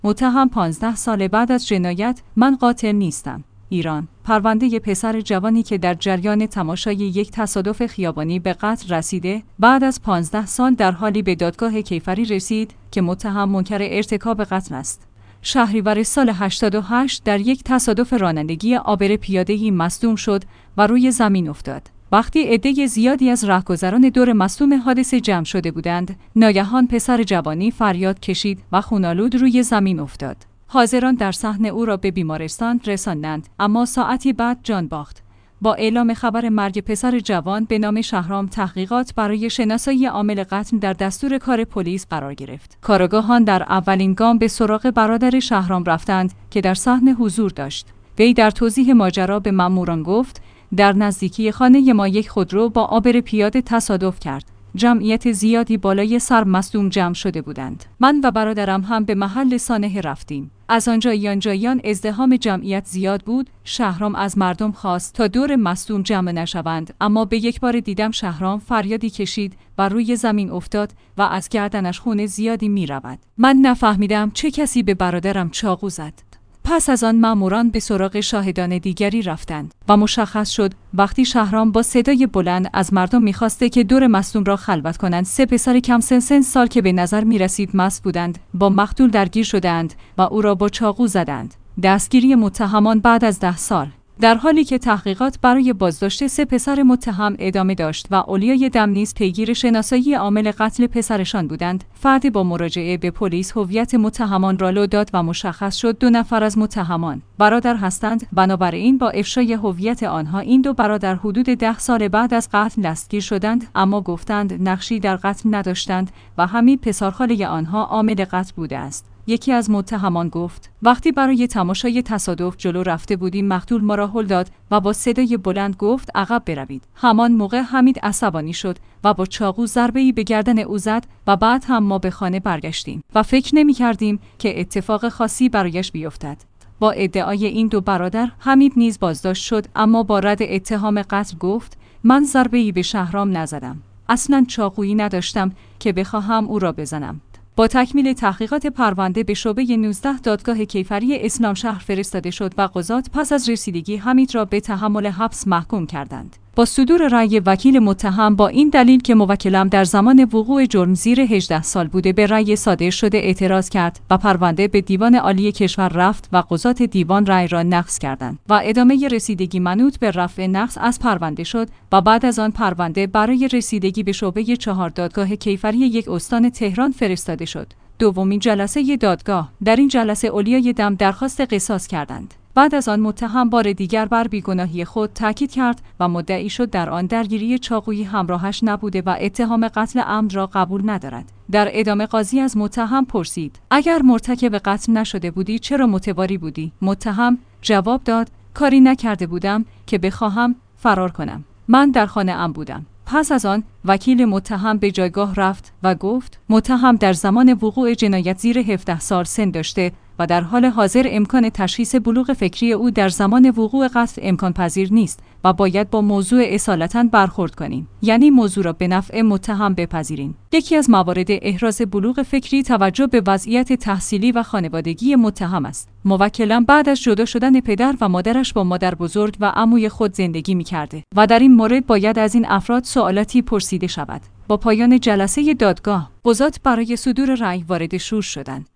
متهم 15 سال بعد از جنایت: من قاتل نیستم. ایران. پرونده پسر جوانی که در جریان تماشای یک تصادف خیابانی به قتل رسیده، بعد از 15 سال در حالی به دادگاه کیفری رسید که متهم منکر ارتکاب قتل است. شهریور سال 88 در یک تصادف رانندگی عابر پیاده‌ای مصدوم شد و روی زمین افتاد. وقتی عده زیادی از رهگذران دور مصدوم حادثه جمع شده بودند، ناگهان پسر جوانی فریاد کشید و خونالود روی زمین افتاد. حاضران در صحنه او را به بیمارستان رساندند، اما ساعتی بعد جان باخت. با اعلام خبر مرگ پسر جوان به نام شهرام، تحقیقات برای شناسایی عامل قتل در دستور کار پلیس قرار گرفت. کارآگاهان در اولین گام به سراغ برادر شهرام رفتند که در صحنه حضور داشت. وی در توضیح ماجرا به ماموران گفت: در نزدیکی خانه ما یک خودرو با عابر پیاده تصادف کرد. جمعیت زیادی بالای سر مصدوم جمع شده بودند. من و برادرم هم به محل سانحه رفتیم. از آنجایان ازدحام جمعیت زیاد بود. شهرام از مردم خواست تا دور مصدوم جمع نشوند، اما به یک بار دیدم شهرام فریادی کشید و روی زمین افتاد و از گردنش خون زیادی می رود. من نفهمیدم چه کسی به برادرم چاقو زد. پس از آن ماموران به سراغ شاهدان دیگری رفتند و مشخص شد وقتی شهرام با صدای بلند از مردم می‌خواسته که دور مصدوم را خلوت کنند، 3 پسر کم سن سال که به نظر می‌رسید مست بودند با مقتول درگیر شدند و او را با چاقو زدند. دستگیری متهمان بعد از 10 سال. در حالی که تحقیقات برای بازداشت 3 پسر متهم ادامه داشت و اولیای دم نیز پیگیر شناسایی عامل قتل پسرشان بودند، فردی با مراجعه به پلیس هویت متهمان را لو داد و مشخص شد 2 نفر از متهمان برادر هستند. بنابراین با افشای هویت آنها، این 2 برادر حدود 10 سال بعد از قتل دستگیر شدند، اما گفتند نقشی در قتل نداشتند و همین پسرخاله آنها عامل قتل بوده است. یکی از متهمان گفت: وقتی برای تماشای تصادف جلو رفته بودیم، مقتول ما را هل داد و با صدای بلند گفت عقب بروید. همان موقع حمید عصبانی شد و با چاقو ضربه‌ای به گردن او زد و بعد هم ما به خانه برگشتیم و فکر نمی‌کردیم که اتفاق خاصی برایش بیفتد. با ادعای این 2 برادر، حمید نیز بازداشت شد، اما با رد اتهام قتل گفت: من ضربه‌ای به شهرام نزدم. اصلاً چاقویی نداشتم که بخواهم او را بزنم. با تکمیل تحقیقات پرونده به شعبه 19 دادگاه کیفری اسلامشهر فرستاده شد و قضات پس از رسیدگی حمید را به تحمل حبس محکوم کردند. با صدور رأی وکیل متهم با این دلیل که موکلم در زمان وقوع جرم زیر 18 سال بوده، به رأی صادر شده اعتراض کرد و پرونده به دیوان عالی کشور رفت و قضات دیوان رأی را نقض کردند و ادامه رسیدگی منوط به رفع نقض از پرونده شد و بعد از آن پرونده برای رسیدگی به شعبه 4 دادگاه کیفری 1 استان تهران فرستاده شد. دومین جلسه دادگاه. در این جلسه اولیای دم درخواست قصاص کردند. بعد از آن متهم بار دیگر بر بیگناهی خود تاکید کرد و مدعی شد در آن درگیری چاقویی همراهش نبوده و اتهام قتل عمد را قبول ندارد. در ادامه قاضی از متهم پرسید: اگر مرتکب قتل نشده بودی چرا متواری بودی؟ متهم جواب داد: کاری نکرده بودم که بخواهم فرار کنم. من در خانه ام بودم. پس از آن وکیل متهم به جایگاه رفت و گفت: متهم در زمان وقوع جنایت زیر 17 سال سن داشته و در حال حاضر امکان تشخیص بلوغ فکری او در زمان وقوع قتل امکان پذیر نیست و باید با موضوع اصالتاً برخورد کنیم، یعنی موضوع را به نفع متهم بپذیریم. یکی از موارد احراز بلوغ فکری توجه به وضعیت تحصیلی و خانوادگی متهم است. موکلم بعد از جدا شدن پدر و مادرش با مادر بزرگ و عموی خود زندگی می‌کرده و در این مورد باید از این افراد سوالاتی پرسیده شود. با پایان جلسه دادگاه، قضات برای صدور رأی وارد شور شدند.